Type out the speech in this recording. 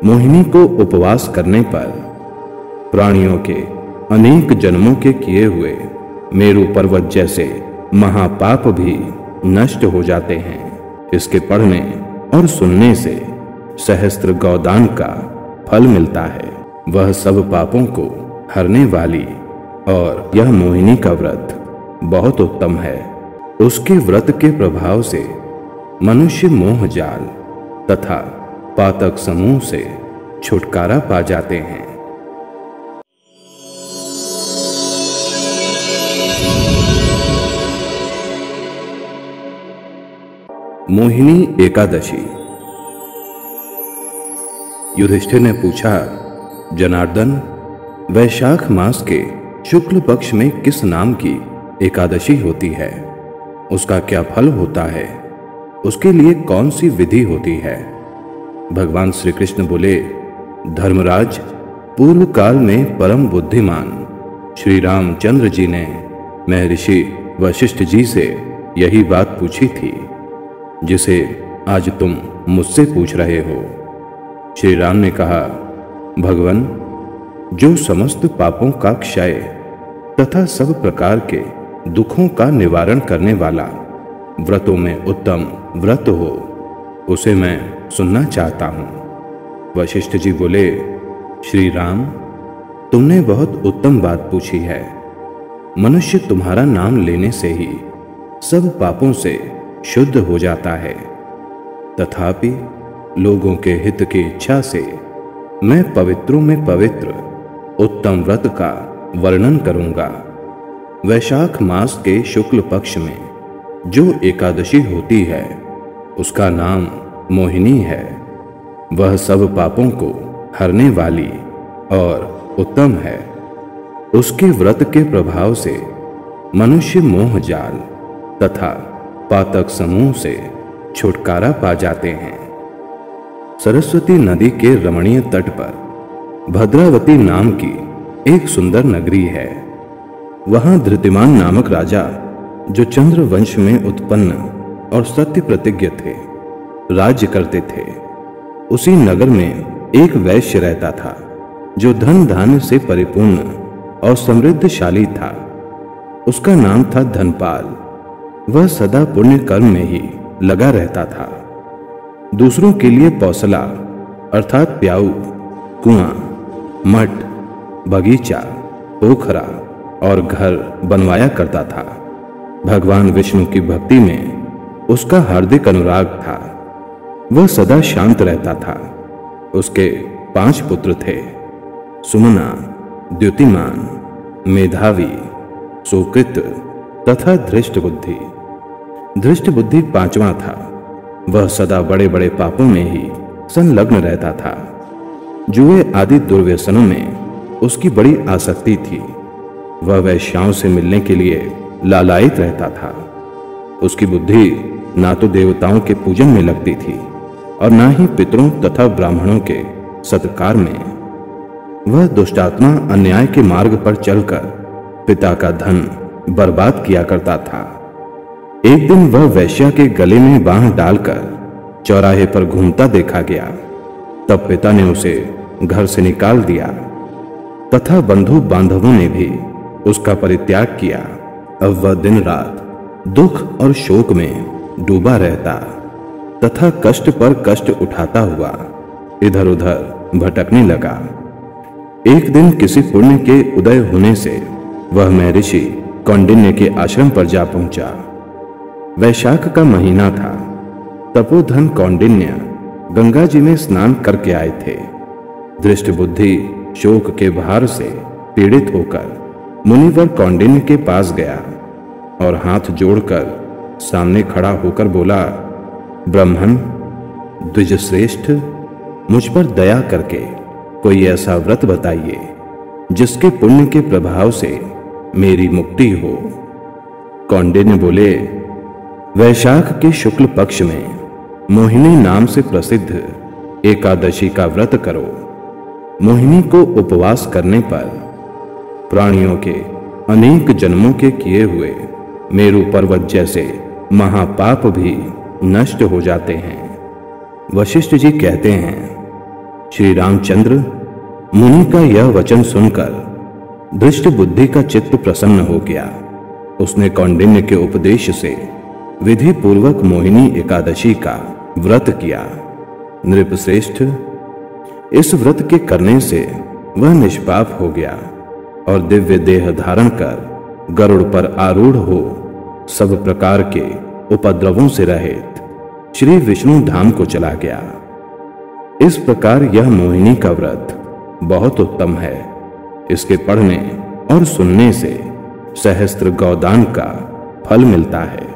मोहिनी को उपवास करने पर प्राणियों के अनेक जन्मों के किए हुए मेरु पर्वत जैसे महापाप भी नष्ट हो जाते हैं। इसके पढ़ने और सुनने से सहस्त्र गौदान का फल मिलता है। वह सब पापों को हरने वाली और यह मोहिनी का व्रत बहुत उत्तम है। उसके व्रत के प्रभाव से मनुष्य मोह जाल तथा पातक समूह से छुटकारा पा जाते हैं। मोहिनी एकादशी। युधिष्ठिर ने पूछा, जनार्दन, वैशाख मास के शुक्ल पक्ष में किस नाम की एकादशी होती है? उसका क्या फल होता है? उसके लिए कौन सी विधि होती है? भगवान श्री कृष्ण बोले, धर्मराज, पूर्व काल में परम बुद्धिमान श्री रामचंद्र जी ने महर्षि वशिष्ठ जी से यही बात पूछी थी जिसे आज तुम मुझसे पूछ रहे हो। श्री राम ने कहा, भगवन, जो समस्त पापों का क्षय तथा सब प्रकार के दुखों का निवारण करने वाला व्रतों में उत्तम व्रत हो, उसे मैं सुनना चाहता हूं। वशिष्ठ जी बोले, श्री राम, तुमने बहुत उत्तम बात पूछी है। मनुष्य तुम्हारा नाम लेने से ही सब पापों से शुद्ध हो जाता है। तथापि लोगों के हित की इच्छा से मैं पवित्रों में पवित्र उत्तम व्रत का वर्णन करूंगा। वैशाख मास के शुक्ल पक्ष में जो एकादशी होती है उसका नाम मोहिनी है। वह सब पापों को हरने वाली और उत्तम है। उसके व्रत के प्रभाव से मनुष्य मोह जाल तथा पातक समूह से छुटकारा पा जाते हैं। सरस्वती नदी के रमणीय तट पर भद्रावती नाम की एक सुंदर नगरी है। वहां धृतिमान नामक राजा, जो चंद्र वंश में उत्पन्न और सत्य प्रतिज्ञ थे, राज्य करते थे। उसी नगर में एक वैश्य रहता था जो धन धान्य से परिपूर्ण और समृद्धशाली था। उसका नाम था धनपाल। वह सदा पुण्य कर्म में ही लगा रहता था। दूसरों के लिए पौसला अर्थात प्याऊ, कुआं, मठ, बगीचा, पोखरा और घर बनवाया करता था। भगवान विष्णु की भक्ति में उसका हार्दिक अनुराग था। वह सदा शांत रहता था। उसके 5 पुत्र थे, सुमना, द्युतिमान, मेधावी, सुकृत तथा धृष्ट बुद्धि। धृष्ट बुद्धि 5वां था। वह सदा बड़े बड़े पापों में ही संलग्न रहता था। जुए आदि दुर्व्यसनों में उसकी बड़ी आसक्ति थी। वह वैश्याओं से मिलने के लिए लालायित रहता था। उसकी बुद्धि ना तो देवताओं के पूजन में लगती थी और ना ही पितरों तथा ब्राह्मणों के सत्कार में। वह दुष्टात्मा अन्याय के मार्ग पर चलकर पिता का धन बर्बाद किया करता था। एक दिन वह वैश्या के गले में बांह डालकर चौराहे पर घूमता देखा गया। तब पिता ने उसे घर से निकाल दिया तथा बंधु बांधवों ने भी उसका परित्याग किया। अब वह दिन रात दुख और शोक में डूबा रहता तथा कष्ट पर कष्ट उठाता हुआ इधर उधर भटकने लगा। एक दिन किसी पुण्य के उदय होने से वह महर्षि कौंडिन्य के आश्रम पर जा पहुंचा। वैशाख का महीना था। तपोधन कौंडिन्य गंगा जी में स्नान करके आए थे। दृष्ट बुद्धि शोक के भार से पीड़ित होकर मुनिवर कौंडिन्य के पास गया और हाथ जोड़कर सामने खड़ा होकर बोला, ब्राह्मण, द्विजश्रेष्ठ, मुझ पर दया करके कोई ऐसा व्रत बताइए जिसके पुण्य के प्रभाव से मेरी मुक्ति हो। कौंडिन्य बोले, वैशाख के शुक्ल पक्ष में मोहिनी नाम से प्रसिद्ध एकादशी का व्रत करो। मोहिनी को उपवास करने पर प्राणियों के अनेक जन्मों के किए हुए मेरु पर्वत जैसे महापाप भी नष्ट हो जाते हैं। वशिष्ठ जी कहते हैं, श्री रामचंद्र मुनि का यह वचन सुनकर दृष्ट बुद्धि का चित्त प्रसन्न हो गया। उसने कौंडिन्य के उपदेश से विधि पूर्वक मोहिनी एकादशी का व्रत किया। नृपश्रेष्ठ, इस व्रत के करने से वह निष्पाप हो गया और दिव्य देह धारण कर गरुड़ पर आरूढ़ हो सब प्रकार के उपद्रवों से रहित श्री विष्णु धाम को चला गया। इस प्रकार यह मोहिनी का व्रत बहुत उत्तम है। इसके पढ़ने और सुनने से सहस्त्र गौदान का फल मिलता है।